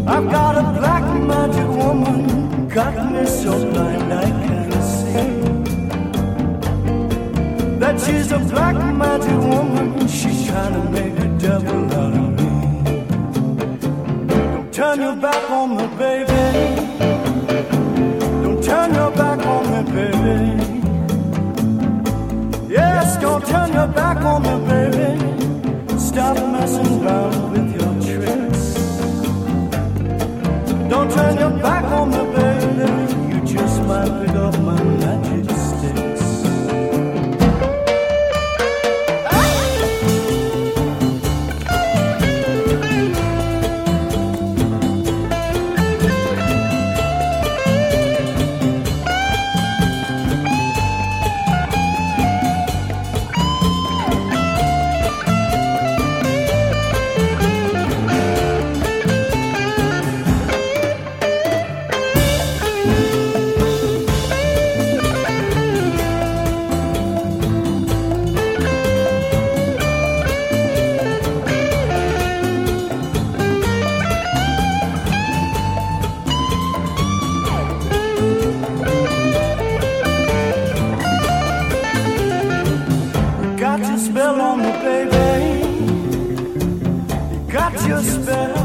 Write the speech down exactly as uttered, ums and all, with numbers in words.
I've got a black magic woman, got me so blind I can't see that she's a black magic woman. She's trying to make a devil out of me. Don't turn your back on me, baby. Don't turn your back on me, baby. Yes, don't turn your back on me, baby. Stop messing around with your tricks. Don't turn your back on me, baby. You just might pick up my magic sticks. Got your spell on me, baby. You got your spell.